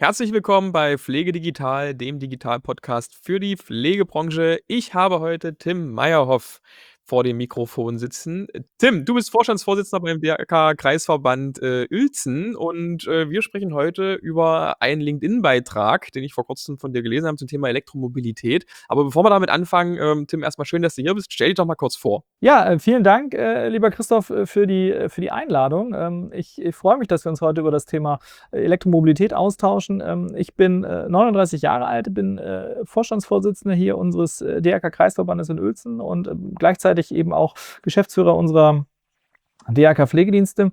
Herzlich willkommen bei Pflege Digital, dem Digital-Podcast für die Pflegebranche. Ich habe heute Tim Meyerhoff vor dem Mikrofon sitzen. Tim, du bist Vorstandsvorsitzender beim DRK-Kreisverband Uelzen und wir sprechen heute über einen LinkedIn-Beitrag, den ich vor kurzem von dir gelesen habe zum Thema Elektromobilität. Aber bevor wir damit anfangen, Tim, erstmal schön, dass du hier bist. Stell dich doch mal kurz vor. Ja, vielen Dank, lieber Christoph, für die Einladung. Ich freue mich, dass wir uns heute über das Thema Elektromobilität austauschen. Ich bin 39 Jahre alt, bin Vorstandsvorsitzender hier unseres DRK-Kreisverbandes in Uelzen und gleichzeitig eben auch Geschäftsführer unserer DRK-Pflegedienste.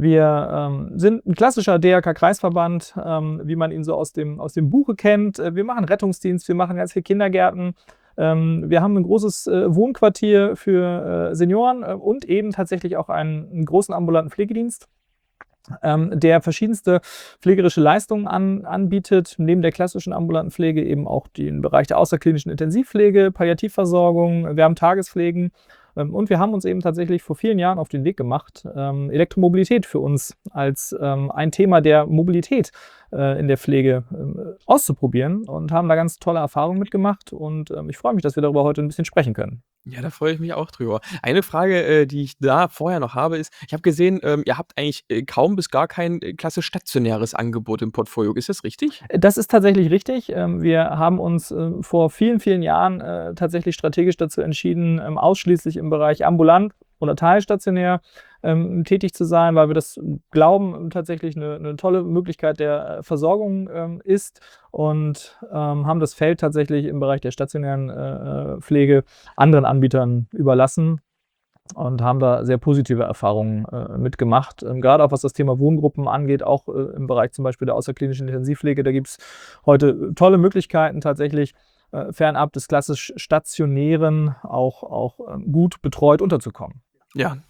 Wir sind ein klassischer DRK-Kreisverband, wie man ihn so aus dem Buche kennt. Wir machen Rettungsdienst, wir machen ganz viel Kindergärten. Wir haben ein großes Wohnquartier für Senioren und eben tatsächlich auch einen großen ambulanten Pflegedienst, der verschiedenste pflegerische Leistungen anbietet. Neben der klassischen ambulanten Pflege eben auch den Bereich der außerklinischen Intensivpflege, Palliativversorgung, wir haben Tagespflegen. Und wir haben uns eben tatsächlich vor vielen Jahren auf den Weg gemacht, Elektromobilität für uns als ein Thema der Mobilität in der Pflege auszuprobieren und haben da ganz tolle Erfahrungen mitgemacht. Und ich freue mich, dass wir darüber heute ein bisschen sprechen können. Ja, da freue ich mich auch drüber. Eine Frage, die ich da vorher noch habe, ist, ich habe gesehen, ihr habt eigentlich, kaum bis gar kein, klassisch stationäres Angebot im Portfolio. Ist das richtig? Das ist tatsächlich richtig. Wir haben uns vor vielen, vielen Jahren tatsächlich strategisch dazu entschieden, ausschließlich im Bereich ambulant oder teilstationär tätig zu sein, weil wir das glauben, tatsächlich eine tolle Möglichkeit der Versorgung ist und haben das Feld tatsächlich im Bereich der stationären Pflege anderen Anbietern überlassen und haben da sehr positive Erfahrungen mitgemacht. Gerade auch was das Thema Wohngruppen angeht, auch im Bereich zum Beispiel der außerklinischen Intensivpflege. Da gibt es heute tolle Möglichkeiten, tatsächlich fernab des klassisch Stationären auch gut betreut unterzukommen. Ja,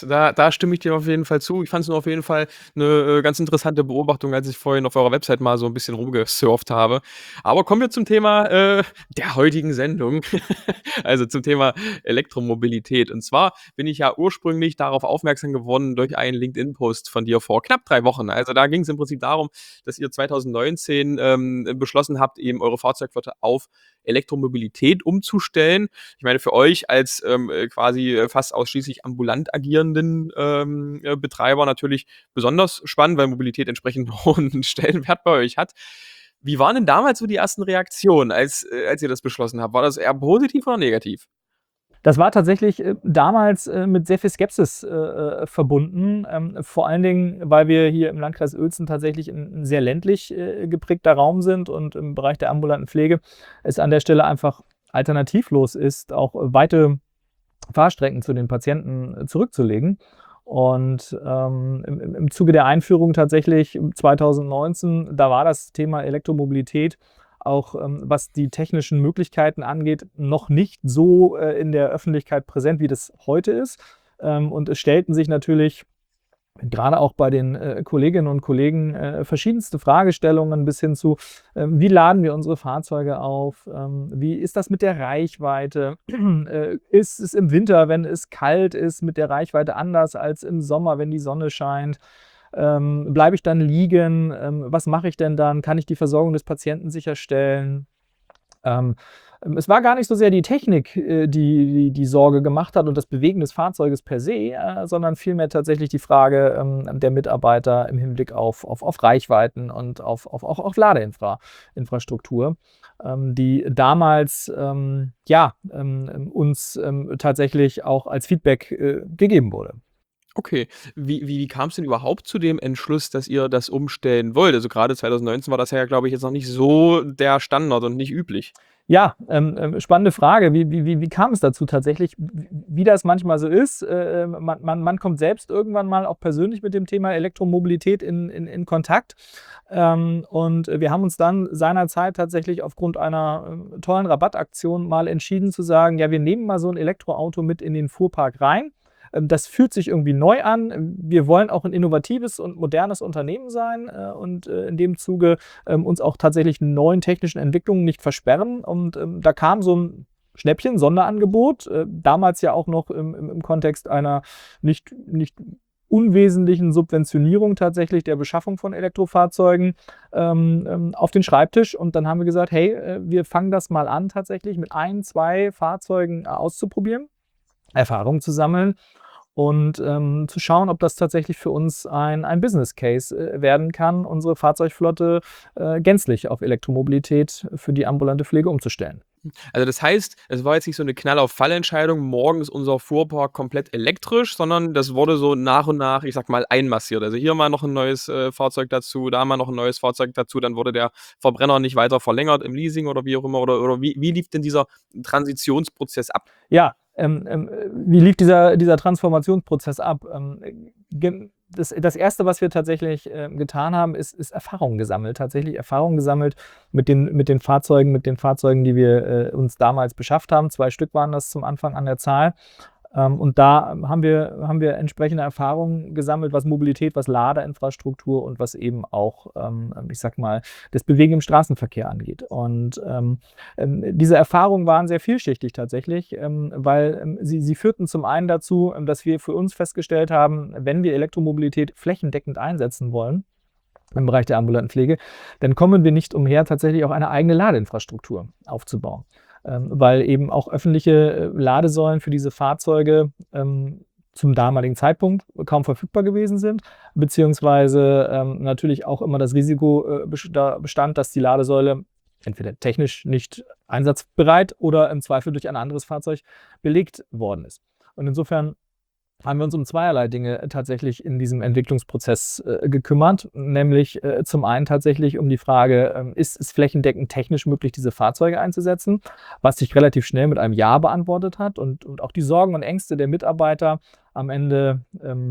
da stimme ich dir auf jeden Fall zu. Ich fand es nur auf jeden Fall eine ganz interessante Beobachtung, als ich vorhin auf eurer Website mal so ein bisschen rumgesurft habe. Aber kommen wir zum Thema, der heutigen Sendung, also zum Thema Elektromobilität. Und zwar bin ich ja ursprünglich darauf aufmerksam geworden durch einen LinkedIn-Post von dir vor knapp 3 Wochen. Also, da ging es im Prinzip darum, dass ihr 2019, beschlossen habt, eben eure Fahrzeugflotte auf Elektromobilität umzustellen. Ich meine, für euch als, quasi, fast ausschließlich ambulant agierenden, Betreiber natürlich besonders spannend, weil Mobilität entsprechend 'n hohen Stellenwert bei euch hat. Wie waren denn damals so die ersten Reaktionen, als ihr das beschlossen habt? War das eher positiv oder negativ? Das war tatsächlich damals mit sehr viel Skepsis verbunden, vor allen Dingen, weil wir hier im Landkreis Uelzen tatsächlich ein sehr ländlich geprägter Raum sind und im Bereich der ambulanten Pflege es an der Stelle einfach alternativlos ist, auch weite Fahrstrecken zu den Patienten zurückzulegen. Und im Zuge der Einführung tatsächlich 2019, da war das Thema Elektromobilität auch, was die technischen Möglichkeiten angeht, noch nicht so in der Öffentlichkeit präsent, wie das heute ist. Und es stellten sich natürlich gerade auch bei den Kolleginnen und Kollegen verschiedenste Fragestellungen bis hin zu, wie laden wir unsere Fahrzeuge auf? Wie ist das mit der Reichweite? Ist es im Winter, wenn es kalt ist, mit der Reichweite anders als im Sommer, wenn die Sonne scheint? Bleibe ich dann liegen? Was mache ich denn dann? Kann ich die Versorgung des Patienten sicherstellen? Ähm, Es war gar nicht so sehr die Technik, die Sorge gemacht hat und das Bewegen des Fahrzeuges per se, sondern vielmehr tatsächlich die Frage der Mitarbeiter im Hinblick auf Reichweiten und auf Ladeinfrastruktur, die damals uns tatsächlich auch als Feedback gegeben wurde. Okay. Wie kam's denn überhaupt zu dem Entschluss, dass ihr das umstellen wollt? Also, grade 2019 war das ja, glaube ich, jetzt noch nicht so der Standard und nicht üblich. Ja, spannende Frage. Wie kam es dazu tatsächlich? Wie das manchmal so ist, man kommt selbst irgendwann mal auch persönlich mit dem Thema Elektromobilität in Kontakt. Und wir haben uns dann seinerzeit tatsächlich aufgrund einer tollen Rabattaktion mal entschieden zu sagen: „Ja, wir nehmen mal so ein Elektroauto mit in den Fuhrpark rein.“ Das fühlt sich irgendwie neu an. Wir wollen auch ein innovatives und modernes Unternehmen sein, und in dem Zuge uns auch tatsächlich neuen technischen Entwicklungen nicht versperren. Und da kam so ein Schnäppchen, Sonderangebot, damals ja auch noch im Kontext einer nicht unwesentlichen Subventionierung tatsächlich der Beschaffung von Elektrofahrzeugen auf den Schreibtisch. Und dann haben wir gesagt, hey, wir fangen das mal an, tatsächlich mit 1, 2 Fahrzeugen auszuprobieren, Erfahrung zu sammeln und zu schauen, ob das tatsächlich für uns ein Business Case werden kann, unsere Fahrzeugflotte gänzlich auf Elektromobilität für die ambulante Pflege umzustellen. Also, das heißt, es war jetzt nicht so 'ne Knall-auf-Fall-Entscheidung: „Morgen ist unser Fuhrpark komplett elektrisch“, sondern das wurde so nach und nach, ich sage mal, einmassiert. Also, hier mal noch 'n neues, Fahrzeug dazu, da mal noch 'n neues Fahrzeug dazu, dann wurde der Verbrenner nicht weiter verlängert im Leasing oder wie auch immer, oder wie lief denn dieser Transitionsprozess ab? Ja, wie lief dieser Transformationsprozess ab? Das Erste, was wir tatsächlich getan haben, ist Erfahrungen gesammelt. Tatsächlich Erfahrungen gesammelt mit den Fahrzeugen, die wir uns damals beschafft haben. 2 Stück waren das zum Anfang an der Zahl. Und da haben wir entsprechende Erfahrungen gesammelt, was Mobilität, was Ladeinfrastruktur und was eben auch, ich sage mal, das Bewegen im Straßenverkehr angeht. Und diese Erfahrungen waren sehr vielschichtig tatsächlich, weil sie führten zum einen dazu, dass wir für uns festgestellt haben, wenn wir Elektromobilität flächendeckend einsetzen wollen im Bereich der ambulanten Pflege, dann kommen wir nicht umher, tatsächlich auch eine eigene Ladeinfrastruktur aufzubauen. Weil eben auch öffentliche Ladesäulen für diese Fahrzeuge zum damaligen Zeitpunkt kaum verfügbar gewesen sind, beziehungsweise natürlich auch immer das Risiko bestand, dass die Ladesäule entweder technisch nicht einsatzbereit oder im Zweifel durch ein anderes Fahrzeug belegt worden ist. Und insofern haben wir uns um zweierlei Dinge tatsächlich in diesem Entwicklungsprozess gekümmert, nämlich zum einen tatsächlich um die Frage, ist es flächendeckend technisch möglich, diese Fahrzeuge einzusetzen, was sich relativ schnell mit einem Ja beantwortet hat, und auch die Sorgen und Ängste der Mitarbeiter am Ende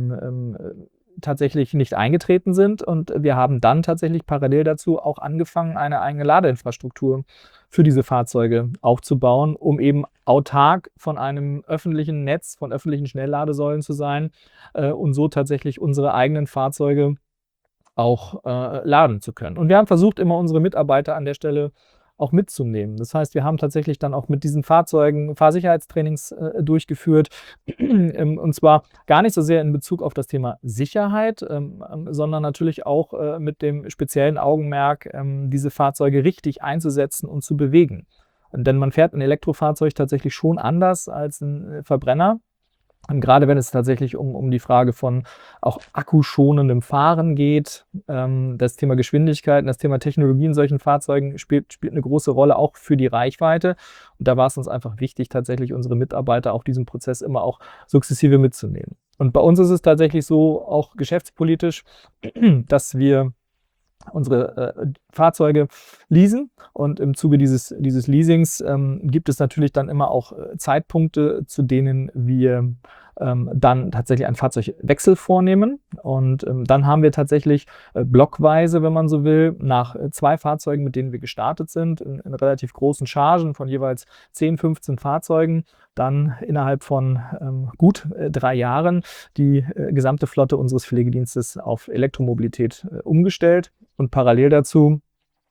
tatsächlich nicht eingetreten sind. Und wir haben dann tatsächlich parallel dazu auch angefangen, eine eigene Ladeinfrastruktur für diese Fahrzeuge aufzubauen, um eben autark von einem öffentlichen Netz, von öffentlichen Schnellladesäulen zu sein und so tatsächlich unsere eigenen Fahrzeuge auch laden zu können. Und wir haben versucht, immer unsere Mitarbeiter an der Stelle auch mitzunehmen. Das heißt, wir haben tatsächlich dann auch mit diesen Fahrzeugen Fahrsicherheitstrainings durchgeführt, und zwar gar nicht so sehr in Bezug auf das Thema Sicherheit, sondern natürlich auch mit dem speziellen Augenmerk, diese Fahrzeuge richtig einzusetzen und zu bewegen. Denn man fährt ein Elektrofahrzeug tatsächlich schon anders als ein Verbrenner. Und gerade wenn es tatsächlich um die Frage von auch akkuschonendem Fahren geht, das Thema Geschwindigkeit und das Thema Technologie in solchen Fahrzeugen spielt eine große Rolle, auch für die Reichweite. Und da war es uns einfach wichtig, tatsächlich unsere Mitarbeiter auf diesem Prozess immer auch sukzessive mitzunehmen. Und bei uns ist es tatsächlich so, auch geschäftspolitisch, dass wir unsere Fahrzeuge leasen, und im Zuge dieses Leasings gibt es natürlich dann immer auch Zeitpunkte, zu denen wir dann tatsächlich einen Fahrzeugwechsel vornehmen. Und dann haben wir tatsächlich blockweise, wenn man so will, nach 2 Fahrzeugen, mit denen wir gestartet sind, in relativ großen Chargen von jeweils 10, 15 Fahrzeugen, dann innerhalb von gut 3 Jahren die gesamte Flotte unseres Pflegedienstes auf Elektromobilität umgestellt. Und parallel dazu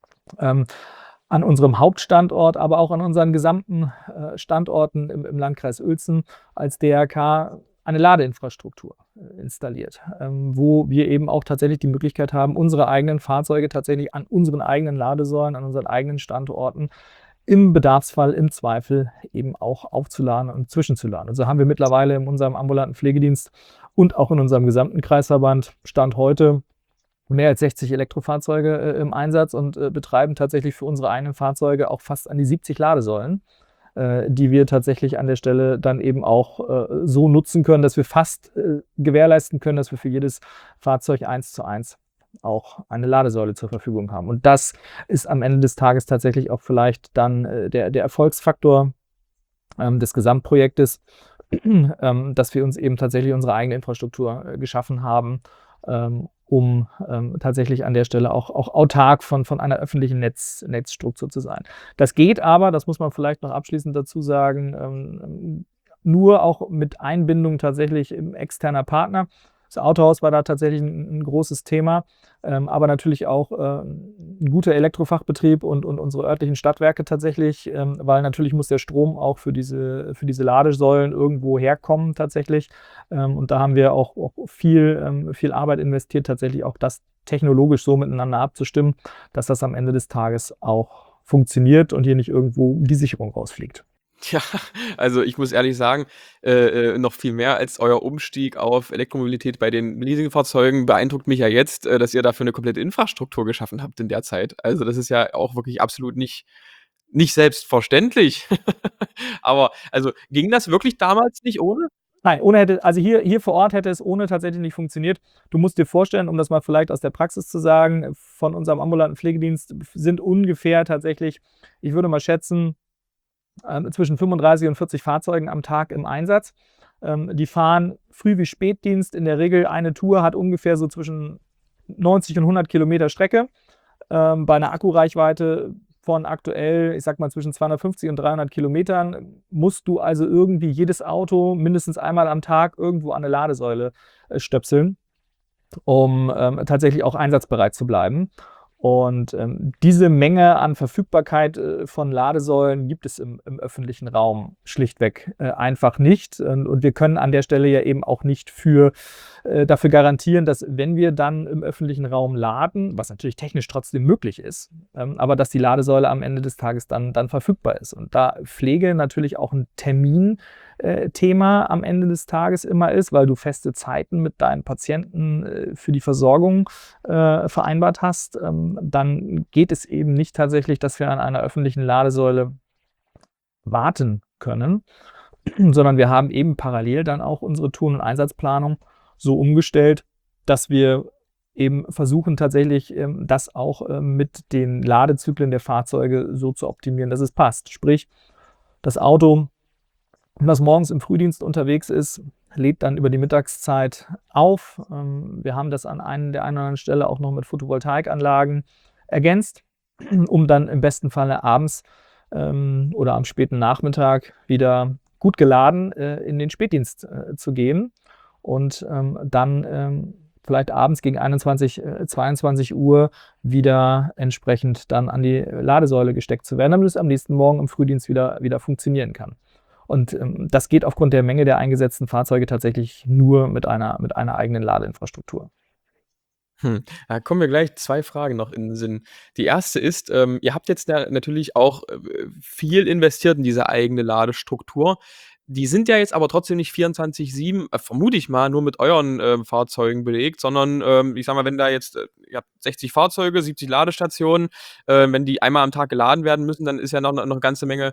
an unserem Hauptstandort, aber auch an unseren gesamten Standorten im Landkreis Uelzen als DRK eine Ladeinfrastruktur installiert, wo wir eben auch tatsächlich die Möglichkeit haben, unsere eigenen Fahrzeuge tatsächlich an unseren eigenen Ladesäulen, an unseren eigenen Standorten im Bedarfsfall, im Zweifel eben auch aufzuladen und zwischenzuladen. Also haben wir mittlerweile in unserem ambulanten Pflegedienst und auch in unserem gesamten Kreisverband Stand heute mehr als 60 Elektrofahrzeuge im Einsatz und betreiben tatsächlich für unsere eigenen Fahrzeuge auch fast an die 70 Ladesäulen, die wir tatsächlich an der Stelle dann eben auch so nutzen können, dass wir fast gewährleisten können, dass wir für jedes Fahrzeug 1:1 auch eine Ladesäule zur Verfügung haben. Und das ist am Ende des Tages tatsächlich auch vielleicht dann der Erfolgsfaktor des Gesamtprojektes, dass wir uns eben tatsächlich unsere eigene Infrastruktur geschaffen haben, um tatsächlich an der Stelle auch autark von einer öffentlichen Netzstruktur zu sein. Das geht aber, das muss man vielleicht noch abschließend dazu sagen, nur auch mit Einbindung tatsächlich externer Partner. Das Autohaus war da tatsächlich 'n großes Thema, aber natürlich auch, 'n guter Elektrofachbetrieb und unsere örtlichen Stadtwerke tatsächlich, weil natürlich muss der Strom auch für diese Ladesäulen irgendwo herkommen tatsächlich. Und da haben wir auch viel Arbeit investiert, tatsächlich auch das technologisch so miteinander abzustimmen, dass das am Ende des Tages auch funktioniert und hier nicht irgendwo die Sicherung rausfliegt. Tja, also ich muss ehrlich sagen, noch viel mehr als euer Umstieg auf Elektromobilität bei den Leasingfahrzeugen beeindruckt mich ja jetzt, dass ihr dafür 'ne komplette Infrastruktur geschaffen habt in der Zeit. Also, das ist ja auch wirklich absolut nicht selbstverständlich. Aber also, ging das wirklich damals nicht ohne? Nein, ohne hätte also hier vor Ort hätte es ohne tatsächlich nicht funktioniert. Du musst dir vorstellen, um das mal vielleicht aus der Praxis zu sagen, von unserem ambulanten Pflegedienst sind ungefähr tatsächlich, ich würde mal schätzen, zwischen 35 und 40 Fahrzeugen am Tag im Einsatz. Die fahren Früh wie Spätdienst. In der Regel eine Tour hat ungefähr so zwischen 90 und 100 Kilometer Strecke. Bei 'ner Akkureichweite von aktuell, ich sage mal, zwischen 250 und 300 Kilometern musst du also irgendwie jedes Auto mindestens einmal am Tag irgendwo an 'ne Ladesäule, stöpseln, um, tatsächlich auch einsatzbereit zu bleiben. Und, diese Menge an Verfügbarkeit, von Ladesäulen gibt es im öffentlichen Raum schlichtweg, einfach nicht. Und wir können an der Stelle ja eben auch nicht dafür garantieren, dass, wenn wir dann im öffentlichen Raum laden, was natürlich technisch trotzdem möglich ist, aber dass die Ladesäule am Ende des Tages dann verfügbar ist. Und da Pflege natürlich auch 'n Termin Thema am Ende des Tages immer ist, weil du feste Zeiten mit deinen Patienten, für die Versorgung, vereinbart hast, dann geht es eben nicht tatsächlich, dass wir an einer öffentlichen Ladesäule warten können, sondern wir haben eben parallel dann auch unsere Touren und Einsatzplanung so umgestellt, dass wir eben versuchen tatsächlich, das auch, mit den Ladezyklen der Fahrzeuge so zu optimieren, dass es passt. Sprich, das Auto, das morgens im Frühdienst unterwegs ist, lädt dann über die Mittagszeit auf. Wir haben das an der einen oder anderen Stelle auch noch mit Photovoltaikanlagen ergänzt, um dann im besten Falle abends, oder am späten Nachmittag wieder gut geladen, in den Spätdienst, zu gehen und, dann, vielleicht abends gegen 21, 22 Uhr wieder entsprechend dann an die Ladesäule gesteckt zu werden, damit es am nächsten Morgen im Frühdienst wieder funktionieren kann. Und, das geht aufgrund der Menge der eingesetzten Fahrzeuge tatsächlich nur mit einer eigenen Ladeinfrastruktur. Da kommen mir gleich 2 Fragen noch in den Sinn. Die erste ist, ihr habt jetzt ja natürlich auch, viel investiert in diese eigene Ladestruktur. Die sind ja jetzt aber trotzdem nicht 24/7, vermute ich mal, nur mit euren, Fahrzeugen belegt, sondern, ich sage mal, wenn da jetzt, ihr habt 60 Fahrzeuge, 70 Ladestationen, wenn die einmal am Tag geladen werden müssen, dann ist ja noch 'ne ganze Menge,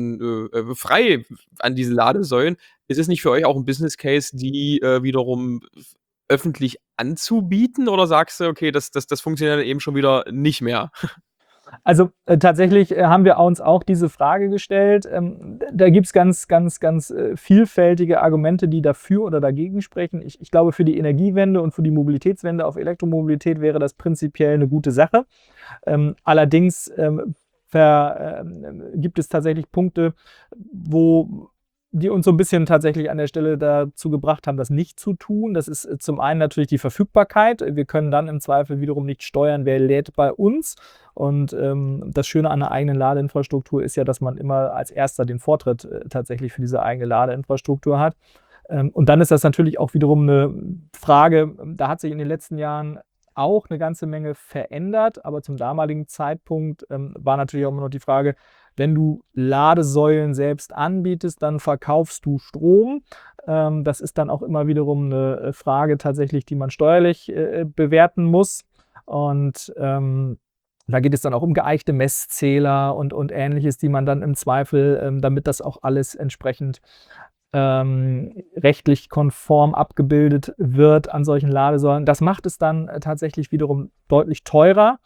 frei an diesen Ladesäulen. Ist es nicht für euch auch 'n Business Case, die, wiederum öffentlich anzubieten oder sagst du: „Okay, das funktioniert dann eben schon wieder nicht mehr?“ Also, tatsächlich, haben wir uns auch diese Frage gestellt. Da gibt's ganz vielfältige Argumente, die dafür oder dagegen sprechen. Ich glaube, für die Energiewende und für die Mobilitätswende auf Elektromobilität wäre das prinzipiell 'ne gute Sache. Allerdings, gibt es tatsächlich Punkte, die uns so 'n bisschen tatsächlich an der Stelle dazu gebracht haben, das nicht zu tun. Das ist, zum einen natürlich die Verfügbarkeit. Wir können dann im Zweifel wiederum nicht steuern, wer lädt bei uns. Und, das Schöne an 'ner eigenen Ladeinfrastruktur ist ja, dass man immer als Erster den Vortritt, tatsächlich für diese eigene Ladeinfrastruktur hat. Und dann ist das natürlich auch wiederum 'ne Frage, da hat sich in den letzten Jahren auch 'ne ganze Menge verändert, aber zum damaligen Zeitpunkt, war natürlich auch immer noch die Frage: Wenn du Ladesäulen selbst anbietest, dann verkaufst du Strom. Das ist dann auch immer wiederum 'ne Frage tatsächlich, die man steuerlich, bewerten muss. Und, da geht es dann auch um geeichte Messzähler und Ähnliches, die man dann im Zweifel, damit das auch alles entsprechend, rechtlich konform abgebildet wird an solchen Ladesäulen. Das macht es dann, tatsächlich wiederum deutlich teurer.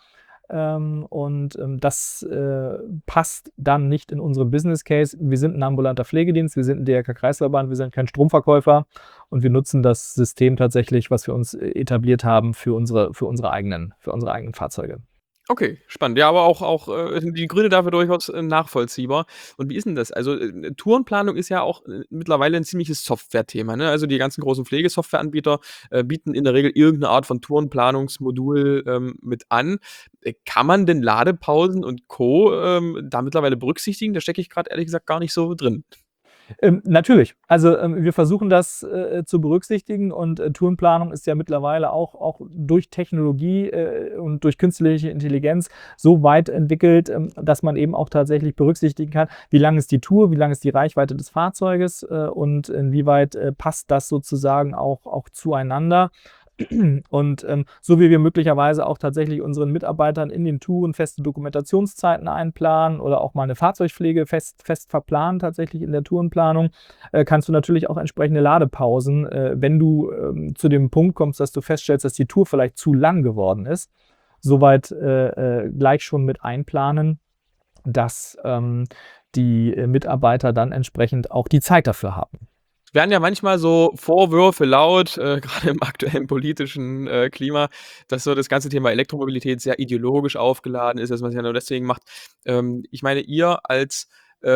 Das, passt dann nicht in unseren Business Case. Wir sind 'n ambulanter Pflegedienst, wir sind 'n DRK-Kreisverband, wir sind kein Stromverkäufer und wir nutzen das System tatsächlich, was wir uns etabliert haben, für unsere eigenen Fahrzeuge. Okay, spannend. Ja, aber auch die Gründe dafür durchaus, nachvollziehbar. Und wie ist 'n das? Also, Tourenplanung ist ja auch, mittlerweile 'n ziemliches Softwarethema, ne? Also, die ganzen großen Pflegesoftwareanbieter, bieten in der Regel irgend 'ne Art von Tourenplanungsmodul, mit an. Kann man denn Ladepausen und Co., da mittlerweile berücksichtigen? Da stecke ich grad ehrlich gesagt gar nicht so drin. Natürlich. Also, wir versuchen das, zu berücksichtigen und, Tourenplanung ist ja mittlerweile auch durch Technologie, und durch künstliche Intelligenz so weit entwickelt, dass man eben auch tatsächlich berücksichtigen kann, wie lang ist die Tour, wie lang ist die Reichweite des Fahrzeuges, und inwieweit, passt das sozusagen auch zueinander. Und, so wie wir möglicherweise auch tatsächlich unseren Mitarbeitern in den Touren feste Dokumentationszeiten einplanen oder auch mal 'ne Fahrzeugpflege fest verplanen tatsächlich in der Tourenplanung, kannst du natürlich auch entsprechende Ladepausen, wenn du, zu dem Punkt kommst, dass du feststellst, dass die Tour vielleicht zu lang geworden ist, soweit, gleich schon mit einplanen, dass, die, Mitarbeiter dann entsprechend auch die Zeit dafür haben. Werden ja manchmal so Vorwürfe laut, grade im aktuellen politischen, Klima, dass so das ganze Thema Elektromobilität sehr ideologisch aufgeladen ist, dass man's ja nur deswegen macht. Ich meine, ihr als,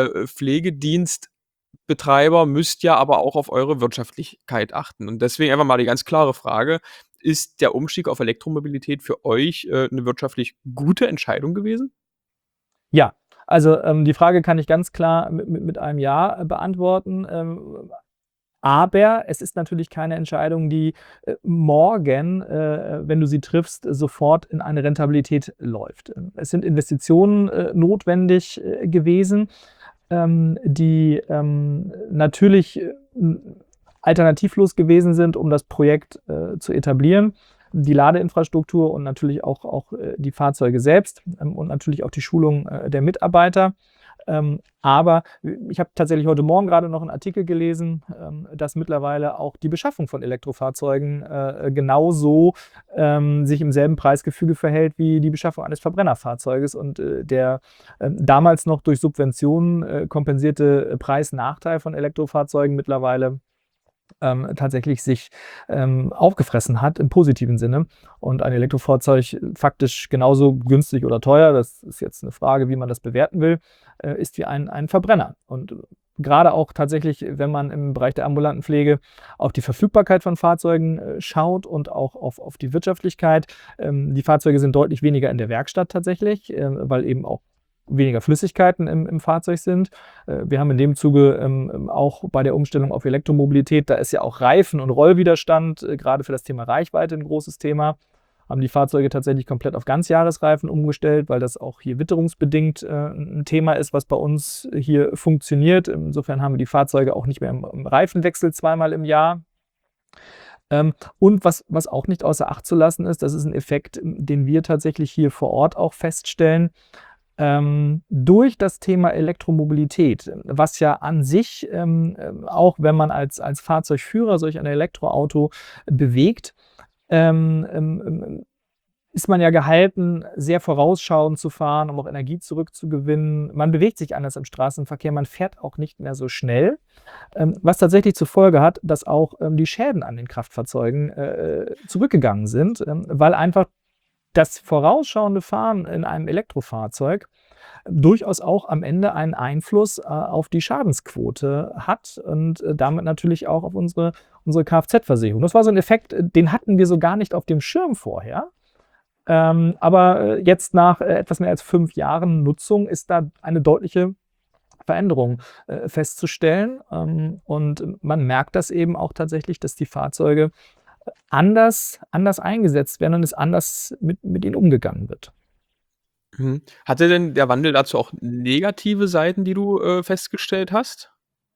Pflegedienstbetreiber müsst ja aber auch auf eure Wirtschaftlichkeit achten. Und deswegen einfach mal die ganz klare Frage: Ist der Umstieg auf Elektromobilität für euch, 'ne wirtschaftlich gute Entscheidung gewesen? Ja, also, die Frage kann ich ganz klar mit einem Ja, beantworten. Aber es ist natürlich keine Entscheidung, die, morgen, wenn du sie triffst, sofort in eine Rentabilität läuft. Es sind Investitionen, notwendig, gewesen, die, natürlich, alternativlos gewesen sind, um das Projekt, zu etablieren. Die Ladeinfrastruktur und natürlich auch, die Fahrzeuge selbst, und natürlich auch die Schulung, der Mitarbeiter. Aber ich habe tatsächlich heute Morgen gerade noch einen Artikel gelesen, dass mittlerweile auch die Beschaffung von Elektrofahrzeugen, genauso, sich im selben Preisgefüge verhält wie die Beschaffung eines Verbrennerfahrzeuges und, der, damals noch durch Subventionen, kompensierte Preisnachteil von Elektrofahrzeugen mittlerweile tatsächlich sich, aufgefressen hat im positiven Sinne und ein Elektrofahrzeug faktisch genauso günstig oder teuer, das ist jetzt eine Frage, wie man das bewerten will, ist wie ein Verbrenner. Und grade auch tatsächlich, wenn man im Bereich der ambulanten Pflege auf die Verfügbarkeit von Fahrzeugen, schaut und auch auf die Wirtschaftlichkeit. Die Fahrzeuge sind deutlich weniger in der Werkstatt tatsächlich, weil eben auch weniger Flüssigkeiten im Fahrzeug sind. Wir haben in dem Zuge, auch bei der Umstellung auf Elektromobilität, da ist ja auch Reifen und Rollwiderstand, grade für das Thema Reichweite 'n großes Thema, haben die Fahrzeuge tatsächlich komplett auf Ganzjahresreifen umgestellt, weil das auch hier witterungsbedingt, 'n Thema ist, was bei uns hier funktioniert. Insofern haben wir die Fahrzeuge auch nicht mehr im Reifenwechsel zweimal im Jahr. Und was auch nicht außer Acht zu lassen ist, das ist 'n Effekt, den wir tatsächlich hier vor Ort auch feststellen, durch das Thema Elektromobilität, was ja an sich, auch wenn man als Fahrzeugführer solch ein Elektroauto bewegt, ähm, ähm, ähm, ist man ja gehalten, sehr vorausschauend zu fahren, um auch Energie zurückzugewinnen. Man bewegt sich anders im Straßenverkehr, man fährt auch nicht mehr so schnell, was tatsächlich zur Folge hat, dass auch, die Schäden an den Kraftfahrzeugen, zurückgegangen sind, weil einfach das vorausschauende Fahren in einem Elektrofahrzeug durchaus auch am Ende einen Einfluss, auf die Schadensquote hat und, damit natürlich auch auf unsere Kfz-Versicherung. Das war so 'n Effekt, den hatten wir so gar nicht auf dem Schirm vorher. Aber, jetzt nach, etwas mehr als 5 Jahren Nutzung ist da eine deutliche Veränderung, festzustellen. Und man merkt das eben auch tatsächlich, dass die Fahrzeuge anders eingesetzt werden und es anders mit ihnen umgegangen wird. Mhm. Hatte denn der Wandel dazu auch negative Seiten, die du, festgestellt hast?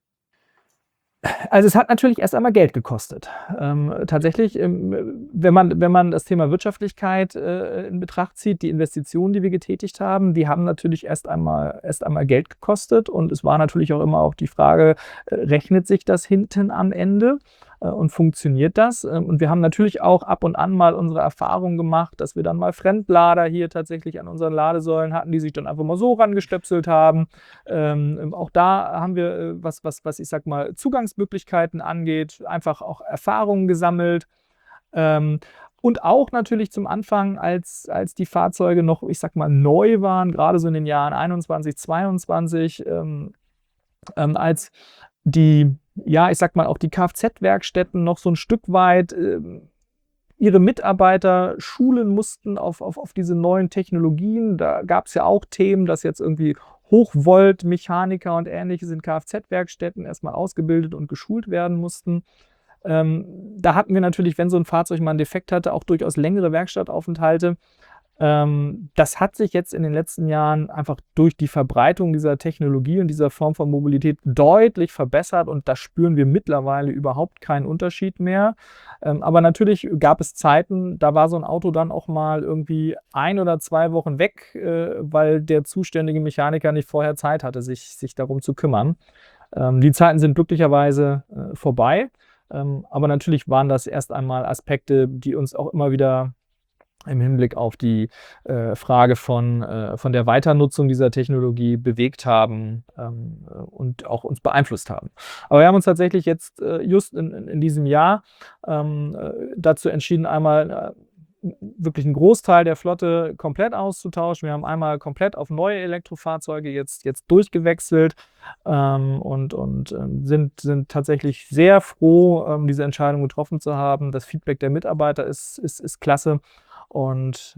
Also, es hat natürlich erst einmal Geld gekostet. Tatsächlich, wenn man das Thema Wirtschaftlichkeit, in Betracht zieht, die Investitionen, die wir getätigt haben, die haben natürlich erst einmal Geld gekostet und es war natürlich auch immer auch die Frage, rechnet sich das hinten am Ende, und funktioniert das? Und wir haben natürlich auch ab und an mal unsere Erfahrungen gemacht, dass wir dann mal Fremdlader hier tatsächlich an unseren Ladesäulen hatten, die sich dann einfach mal so rangestöpselt haben. Auch da haben wir, was ich sage mal, Zugangsmöglichkeiten angeht, einfach auch Erfahrungen gesammelt. Ähm, Und auch natürlich zum Anfang, als die Fahrzeuge noch, ich sage mal, neu waren, grade so in den Jahren 21, 22, als die, ja, ich sage mal, auch die Kfz-Werkstätten noch so 'n Stück weit, ihre Mitarbeiter schulen mussten auf diese neuen Technologien. Da gab's ja auch Themen, dass jetzt irgendwie Hochvoltmechaniker und Ähnliches in Kfz-Werkstätten erst mal ausgebildet und geschult werden mussten. Ähm, Da hatten wir natürlich, wenn so 'n Fahrzeug mal 'n Defekt hatte, auch durchaus längere Werkstattaufenthalte. Das hat sich jetzt in den letzten Jahren einfach durch die Verbreitung dieser Technologie und dieser Form von Mobilität deutlich verbessert und da spüren wir mittlerweile überhaupt keinen Unterschied mehr. Aber natürlich gab es Zeiten, da war so 'n Auto dann auch mal irgendwie 1 oder 2 Wochen weg, weil der zuständige Mechaniker nicht vorher Zeit hatte, sich darum zu kümmern. Die Zeiten sind glücklicherweise, vorbei. Aber natürlich waren das erst einmal Aspekte, die uns auch immer wieder im Hinblick auf die, Frage von der Weiternutzung dieser Technologie bewegt haben, und auch uns beeinflusst haben. Aber wir haben uns tatsächlich jetzt, just in diesem Jahr, dazu entschieden, einmal, wirklich 'n Großteil der Flotte komplett auszutauschen. Wir haben einmal komplett auf neue Elektrofahrzeuge jetzt durchgewechselt, sind tatsächlich sehr froh, diese Entscheidung getroffen zu haben. Das Feedback der Mitarbeiter ist klasse und,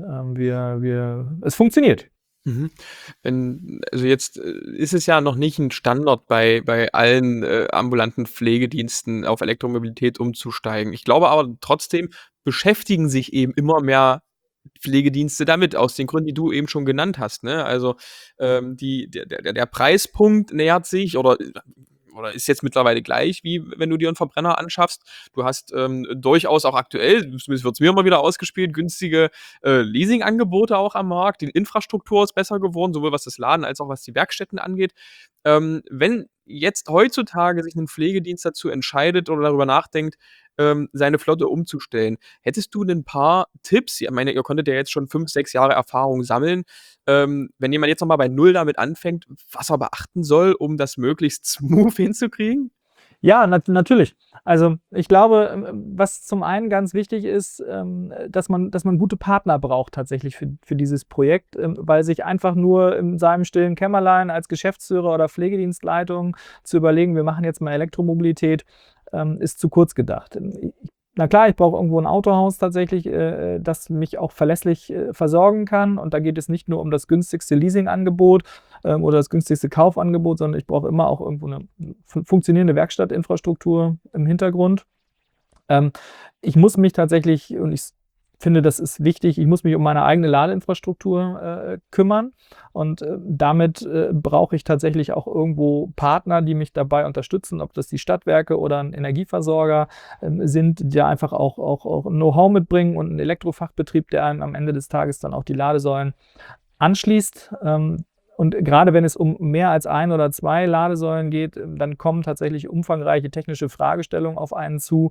es funktioniert. Mhm. Wenn also jetzt, ist es ja noch nicht 'n Standard bei allen, ambulanten Pflegediensten auf Elektromobilität umzusteigen. Ich glaube aber trotzdem beschäftigen sich eben immer mehr Pflegedienste damit, aus den Gründen, die du eben schon genannt hast, ne? Also, die der Preispunkt nähert sich oder ist jetzt mittlerweile gleich, wie wenn du dir 'n Verbrenner anschaffst. Du hast, durchaus auch aktuell, zumindest wird's mir immer wieder ausgespielt, günstige, Leasingangebote auch am Markt. Die Infrastruktur ist besser geworden, sowohl was das Laden als auch was die Werkstätten angeht. Wenn jetzt heutzutage sich 'nen Pflegedienst dazu entscheidet oder darüber nachdenkt, seine Flotte umzustellen, hättest du 'nen paar Tipps? Ich meine, ihr konntet ja jetzt schon 5, 6 Jahre Erfahrung sammeln. Wenn jemand jetzt noch mal bei Null damit anfängt, was er beachten soll, um das möglichst smooth hinzukriegen? Ja, natürlich. Also, ich glaube, was zum einen ganz wichtig ist, dass man gute Partner braucht tatsächlich für dieses Projekt, weil sich einfach nur in seinem stillen Kämmerlein als Geschäftsführer oder Pflegedienstleitung zu überlegen: „Wir machen jetzt mal Elektromobilität“, ist zu kurz gedacht. Na klar, ich brauche irgendwo 'n Autohaus tatsächlich, das mich auch verlässlich, versorgen kann. Und da geht es nicht nur um das günstigste Leasingangebot, oder das günstigste Kaufangebot, sondern ich brauche immer auch irgendwo 'ne funktionierende Werkstattinfrastruktur im Hintergrund. Ähm, Ich muss mich tatsächlich und ich finde, das ist wichtig, ich muss mich um meine eigene Ladeinfrastruktur, kümmern und, damit, brauche ich tatsächlich auch irgendwo Partner, die mich dabei unterstützen, ob das die Stadtwerke oder 'n Energieversorger, sind, die da einfach auch Know-how mitbringen und 'n Elektrofachbetrieb, der einem am Ende des Tages dann auch die Ladesäulen anschließt. Und gerade wenn es um mehr als 1 oder 2 Ladesäulen geht, dann kommen tatsächlich umfangreiche technische Fragestellungen auf einen zu.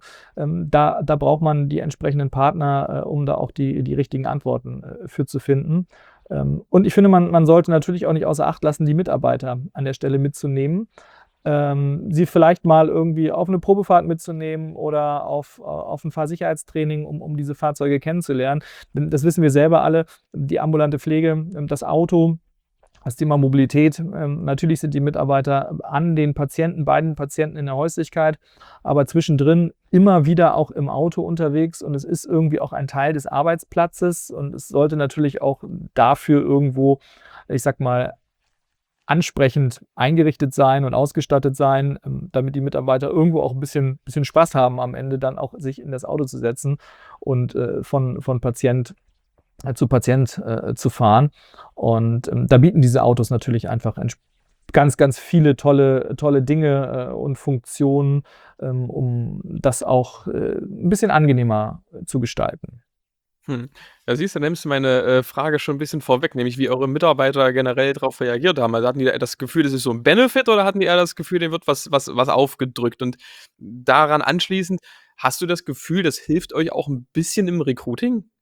Da braucht man die entsprechenden Partner, um da auch die richtigen Antworten, für zu finden. Und ich finde, man sollte natürlich auch nicht außer Acht lassen, die Mitarbeiter an der Stelle mitzunehmen. Sie vielleicht mal irgendwie auf 'ne Probefahrt mitzunehmen oder auf 'n Fahrsicherheitstraining, um diese Fahrzeuge kennenzulernen. Denn das wissen wir selber alle, die ambulante Pflege, das Auto, das Thema Mobilität, natürlich sind die Mitarbeiter an den Patienten bei den Patienten in der Häuslichkeit, aber zwischendrin immer wieder auch im Auto unterwegs und es ist irgendwie auch ein Teil des Arbeitsplatzes und es sollte natürlich auch dafür irgendwo, ich sage mal, ansprechend eingerichtet sein und ausgestattet sein, damit die Mitarbeiter irgendwo auch 'n bisschen Spaß haben, am Ende dann auch sich in das Auto zu setzen und, von Patient zu Patient, zu fahren. Und, da bieten diese Autos natürlich einfach ganz viele tolle Dinge, und Funktionen, um das auch, 'n bisschen angenehmer, zu gestalten. Mhm. Ja, siehst du, da nimmst du meine, Frage schon 'n bisschen vorweg, nämlich wie eure Mitarbeiter generell drauf reagiert haben. Also, hatten die eher das Gefühl, das ist so 'n Benefit oder hatten die eher das Gefühl, denen wird was aufgedrückt? Und daran anschließend, hast du das Gefühl, das hilft euch auch 'n bisschen im Recruiting?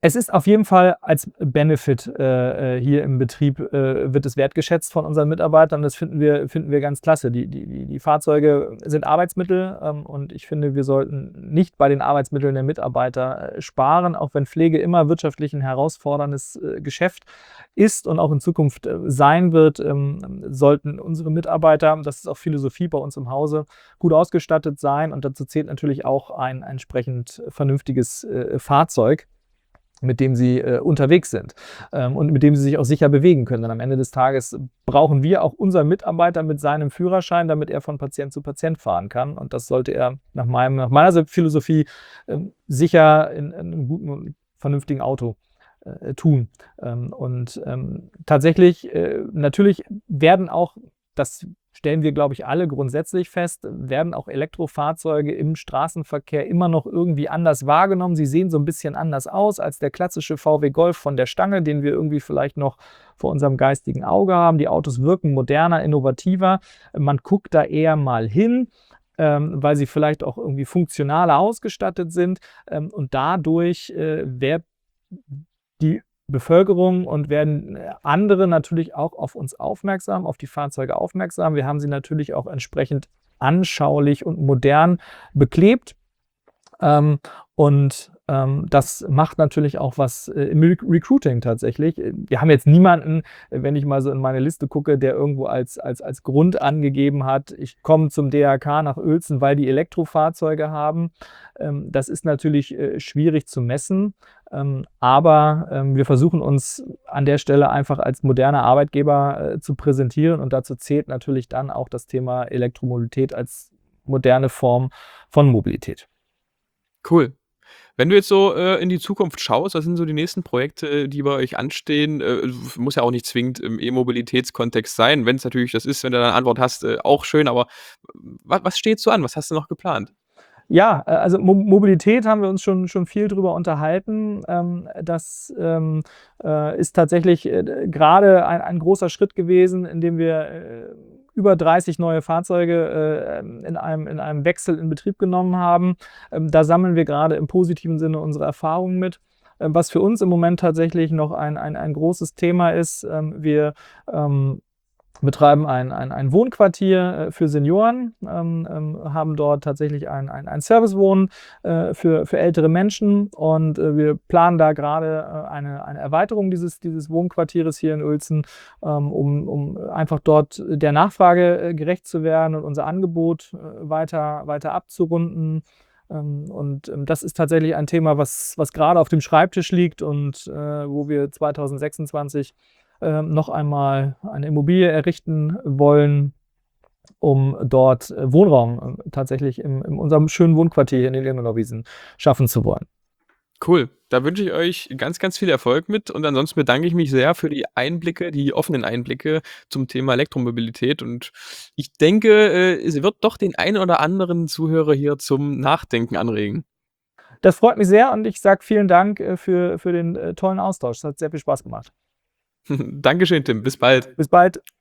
Es ist auf jeden Fall als Benefit hier im Betrieb wird es wertgeschätzt von unseren Mitarbeitern. Das finden wir ganz klasse. Die Fahrzeuge sind Arbeitsmittel, und ich finde, wir sollten nicht bei den Arbeitsmitteln der Mitarbeiter sparen, auch wenn Pflege immer wirtschaftlich 'n herausforderndes Geschäft ist und auch in Zukunft sein wird, sollten unsere Mitarbeiter, das ist auch Philosophie bei uns im Hause, gut ausgestattet sein, und dazu zählt natürlich auch ein entsprechend vernünftiges Fahrzeug, mit dem sie unterwegs sind, und mit dem sie sich auch sicher bewegen können. Denn am Ende des Tages brauchen wir auch unseren Mitarbeiter mit seinem Führerschein, damit er von Patient zu Patient fahren kann. Und das sollte er nach meiner Philosophie sicher in 'nem guten und vernünftigen Auto tun. Tatsächlich, natürlich werden auch, das stellen wir, glaube ich, alle grundsätzlich fest, werden auch Elektrofahrzeuge im Straßenverkehr immer noch irgendwie anders wahrgenommen. Sie sehen so ein bisschen anders aus als der klassische VW Golf von der Stange, den wir irgendwie vielleicht noch vor unserem geistigen Auge haben. Die Autos wirken moderner, innovativer. Man guckt da eher mal hin, weil sie vielleicht auch irgendwie funktionaler ausgestattet sind. Und dadurch wird die Bevölkerung und werden andere natürlich auch auf uns aufmerksam, auf die Fahrzeuge aufmerksam. Wir haben sie natürlich auch entsprechend anschaulich und modern beklebt. Das macht natürlich auch was im Recruiting tatsächlich. Wir haben jetzt niemanden, wenn ich mal so in meine Liste gucke, der irgendwo als Grund angegeben hat: „Ich komme zum DRK nach Uelzen, weil die Elektrofahrzeuge haben." Das ist natürlich schwierig zu messen, aber wir versuchen uns an der Stelle einfach als moderner Arbeitgeber zu präsentieren, und dazu zählt natürlich dann auch das Thema Elektromobilität als moderne Form von Mobilität. Cool. Wenn du jetzt so in die Zukunft schaust, was sind so die nächsten Projekte, die bei euch anstehen? Muss ja auch nicht zwingend im E-Mobilitätskontext sein. Wenn's natürlich das ist, wenn du da 'ne Antwort hast, auch schön, aber was steht so an? Was hast du noch geplant? Ja, also Mobilität haben wir uns schon viel drüber unterhalten. Das ist tatsächlich grade ein großer Schritt gewesen, in dem wir über 30 neue Fahrzeuge in einem Wechsel in Betrieb genommen haben. Da sammeln wir gerade im positiven Sinne unsere Erfahrungen mit. Was für uns im Moment tatsächlich noch ein großes Thema ist, wir betreiben ein Wohnquartier für Senioren, haben dort tatsächlich ein Servicewohnen für ältere Menschen, und wir planen da gerade eine Erweiterung dieses Wohnquartieres hier in Uelzen, um einfach dort der Nachfrage gerecht zu werden und unser Angebot weiter abzurunden. Das ist tatsächlich ein Thema, was gerade auf dem Schreibtisch liegt, und wo wir 2026 noch einmal eine Immobilie errichten wollen, um dort Wohnraum tatsächlich in unserem schönen Wohnquartier hier in den Leonauwiesen schaffen zu wollen. Cool. Da wünsche ich euch ganz, ganz viel Erfolg mit und ansonsten bedanke ich mich sehr für die Einblicke, die offenen Einblicke zum Thema Elektromobilität und ich denke, es wird doch den einen oder anderen Zuhörer hier zum Nachdenken anregen. Das freut mich sehr, und ich sage vielen Dank für den tollen Austausch. Es hat sehr viel Spaß gemacht. Dankeschön, Tim. Bis bald. Bis bald.